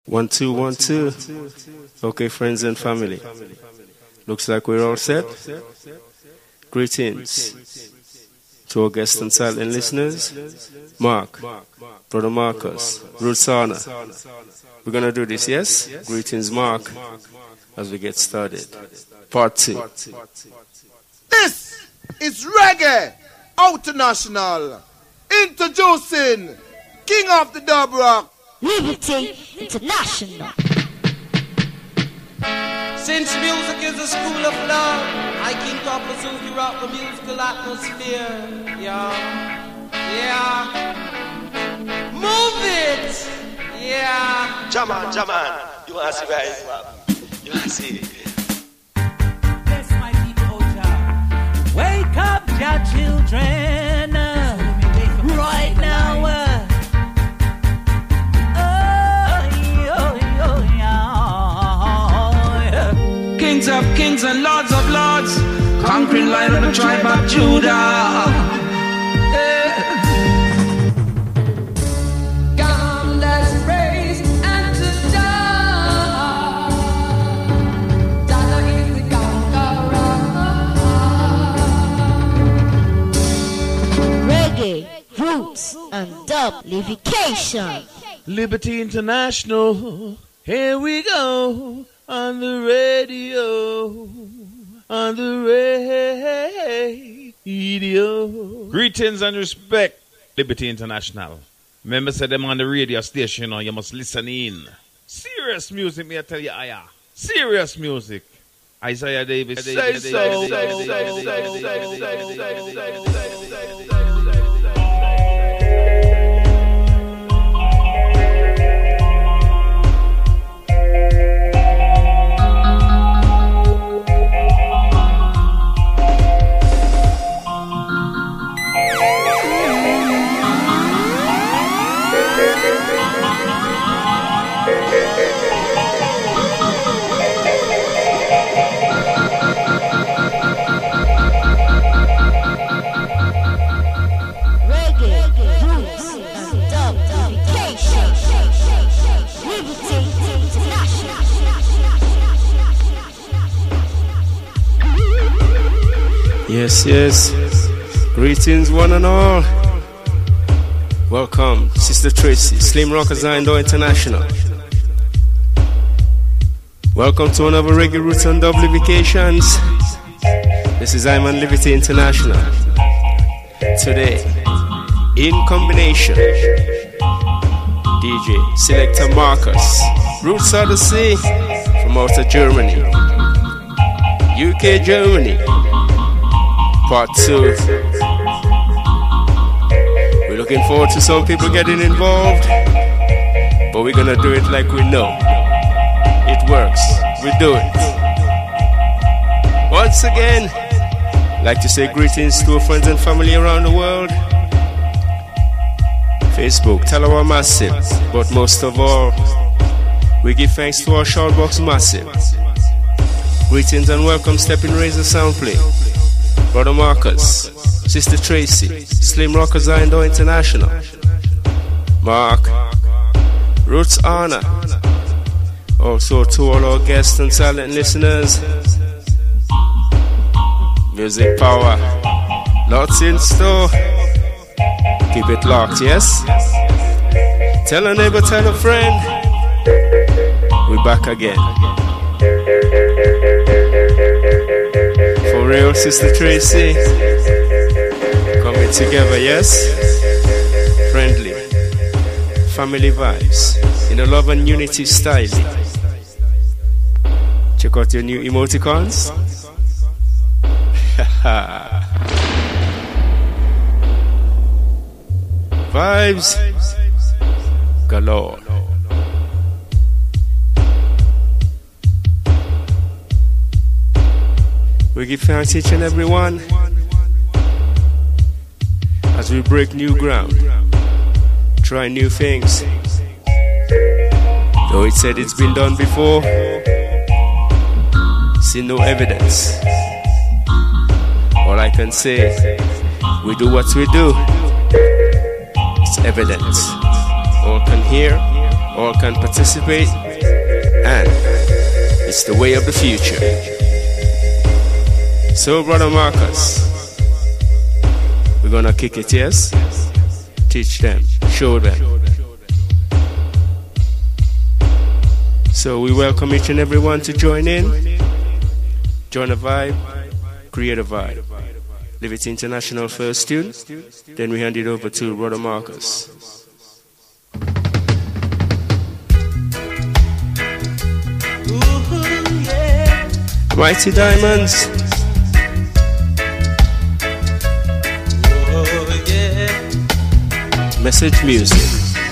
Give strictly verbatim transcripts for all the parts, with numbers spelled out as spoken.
One, two, one, two. Okay, friends and family. Looks like we're all set. Greetings to our guests and silent listeners. Mark, Brother Marcus, Rutsana. We're going to do this, yes? Greetings, Mark, as we get started. Part two. This is Reggae International. Introducing King of the Dub Rock, Liberty International. Since music is a school of love, I King Papa Sufi rock the musical atmosphere. Yeah, yeah. Move it. Yeah. Jaman, Jaman. You want to see where it's from? You want to see? Bless my people, oh Jah. Wake up, Jah children. Right now. Uh, Kings of kings and lords of lords, conquering lion of the tribe of Judah. Yeah. Come, let's praise and to die. Dada is the conqueror. Reggae, roots, and dub livication. Liberty International, here we go. On the radio, on the radio. Greetings and respect, Liberty International. Remember, say them on the radio station, you know, you must listen in. Serious music, me I tell you, Aya. Serious music. Isaiah Davis, say so. Yes, yes. Greetings, one and all. Welcome, Sister Tracy, Slim Rockers Indo International. Welcome to another Reggae Roots and Dub Livications. This is Iman Liberty International. Today, in combination, D J Selector Marcus, Roots of the Sea from out of Germany, U K, Germany. Part two. We're looking forward to some people getting involved, but we're gonna do it like we know. It works. We do it. Once again, I'd like to say greetings to our friends and family around the world. Facebook, Talawa Massive, but most of all, we give thanks to our Shoutbox Massive. Greetings and welcome, Stepping Razor Soundplay, Brother Marcus, Sister Tracy, Slim Rockers Indo International, Mark, Roots Anna, also to all our guests and silent listeners. Music power, lots in store. Keep it locked, yes? Tell a neighbor, tell a friend. We're back again. For real, Sister Tracy. Coming together, yes? Friendly. Family vibes. In a love and unity style. Check out your new emoticons. Vibes galore. We give thanks each and every one as we break new ground, try new things. Though it said it's been done before, see no evidence. All I can say, we do what we do. It's evident. All can hear, all can participate, and it's the way of the future. So, Brother Marcus, we're gonna kick it, yes? Teach them, show them. So we welcome each and everyone to join in, join a vibe, create a vibe. Liberty International first tune, then we hand it over to Brother Marcus. Ooh, yeah. Mighty Diamonds. Oh, yeah. Message music.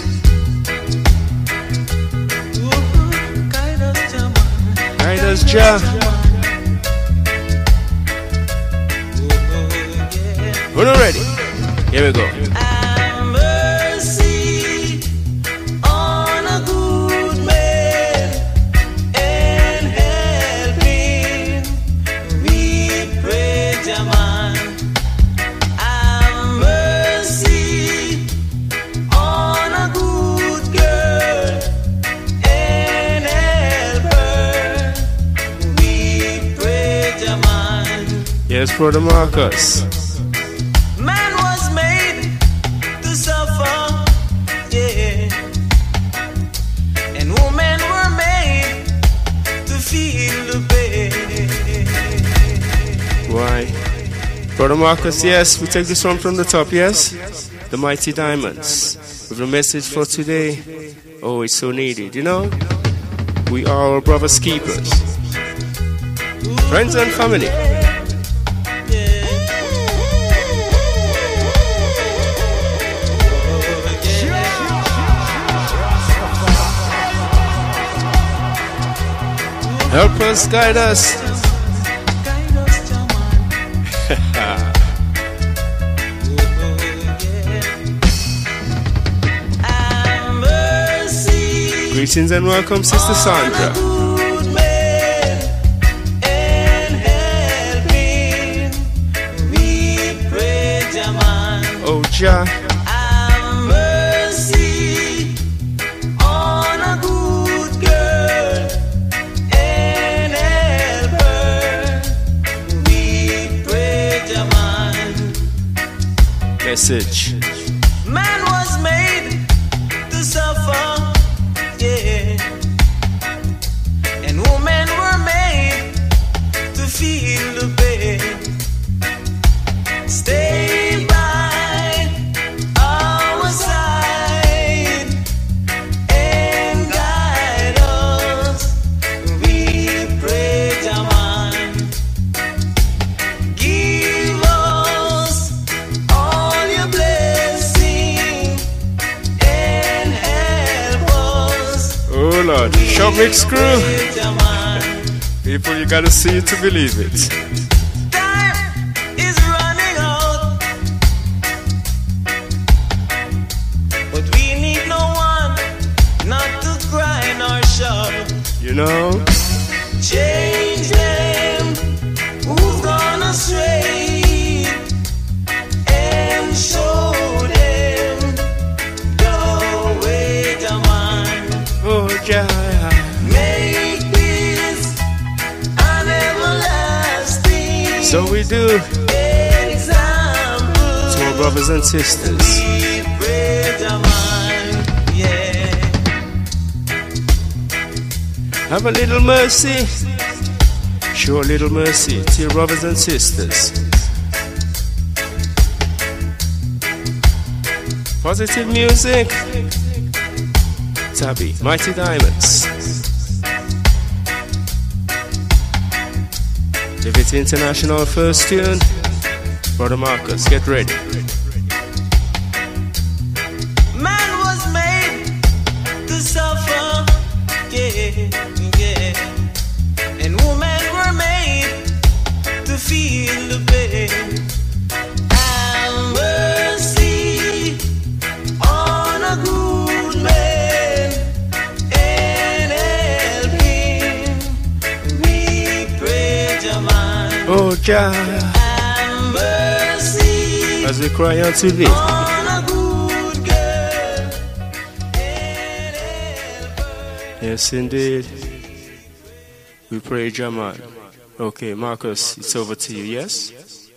Ooh, guide us, Jah. Guide us, Jah. We're not ready. Here we go. Have mercy on a good man and help him. We pray, Jah man. Have mercy on a good girl and help her. We pray, Jah man. Yes, Brother Marcus. Man was made to suffer, yeah. And women were made to feel the pain. Why? Brother Marcus, yes, we take this one from the top, yes? The Mighty Diamonds. With the message for today, oh, it's so needed, you know? We are our brothers' keepers. Friends and family. Help us, guide us. Greetings and welcome, Sister Sandra. Oh, Jah. Message. Man was made to suffer, yeah. And women were made to feel the pain. Stay by our side and guide us. We pray, Jah man. Give us all your blessing and help us. Oh Lord, shop mix crew. Jah man. People, you gotta see it to believe it. Time is running out, but we need no one not to cry nor shout. You know? Change them who've gone astray and show them the way, Jah man. Oh, Jah. Make this an everlasting So we do example to our brothers and sisters. We pray, Jah man. Yeah. Have a little mercy. Show a little mercy to your brothers and sisters. Positive music. Tabby, Mighty Diamonds. Liberty International first tune. Brother Marcus, get ready. Man was made to suffer, yeah, yeah. And women were made to feel the pain. Have mercy on a good man and help him. We pray, Jah man. Oh, Jah. Have mercy As we cry out to thee. on a good girl and help Yes, indeed. We pray, Jamal. Okay, Marcus, it's over to you, yes?